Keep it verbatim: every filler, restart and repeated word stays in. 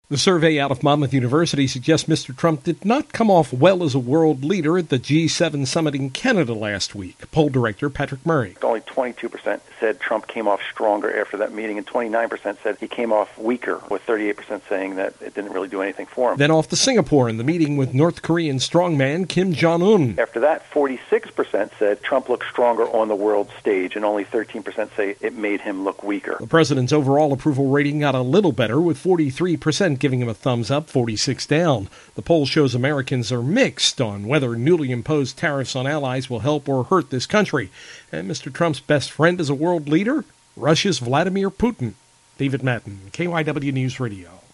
The survey out of Monmouth University suggests Mister Trump did not come off well as a world leader at the G seven summit in Canada last week. Poll director Patrick Murray. Only twenty-two percent said Trump came off stronger after that meeting, and twenty-nine percent said he came off weaker, with thirty-eight percent saying that it didn't really do anything for him. Then off to Singapore in the meeting with North Korean strongman Kim Jong-un. After that, forty-six percent said Trump looked stronger on the world stage, and only thirteen percent say it made him look weaker. The president's overall approval rating got a little better, with forty-three percent giving him a thumbs up, forty-six down. The poll shows Americans are mixed on whether newly imposed tariffs on allies will help or hurt this country. And Mister Trump's best friend as a world leader? Russia's Vladimir Putin. David Madden, K Y W News Radio.